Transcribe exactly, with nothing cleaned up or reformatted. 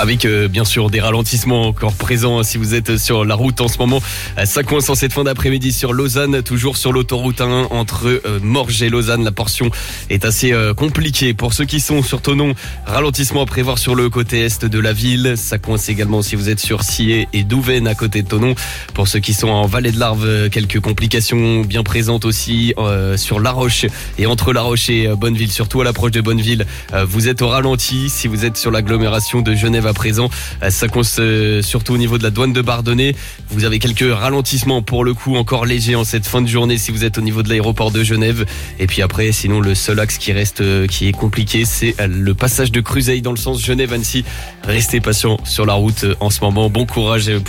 Avec euh, bien sûr des ralentissements encore présents si vous êtes sur la route en ce moment. Ça coince en cette fin d'après-midi sur Lausanne, toujours sur l'autoroute un entre euh, Morges et Lausanne. La portion est assez euh, compliquée. Pour ceux qui sont sur Thonon, ralentissement à prévoir sur le côté est de la ville. Ça coince également si vous êtes sur Sillé et Douvaine à côté de Thonon. Pour ceux qui sont en Vallée de l'Arve, quelques complications bien présentes aussi euh, sur La Roche et entre La Roche et Bonneville, surtout à l'approche de Bonneville. Euh, vous êtes au ralenti. Si vous êtes sur l'agglomération de Genève à présent, euh, ça coince euh, surtout au niveau de la douane de Bardonnay. Vous avez quelques ralentissements pour le coup encore légers en cette fin de journée si vous êtes au niveau de l'aéroport de Genève. Et puis après, sinon le seul axe qui reste, euh, qui est compliqué, c'est euh, le passage de Cruzeil dans le sens Genève-Annecy. Restez patient sur la route euh, en ce moment. Bon courage pour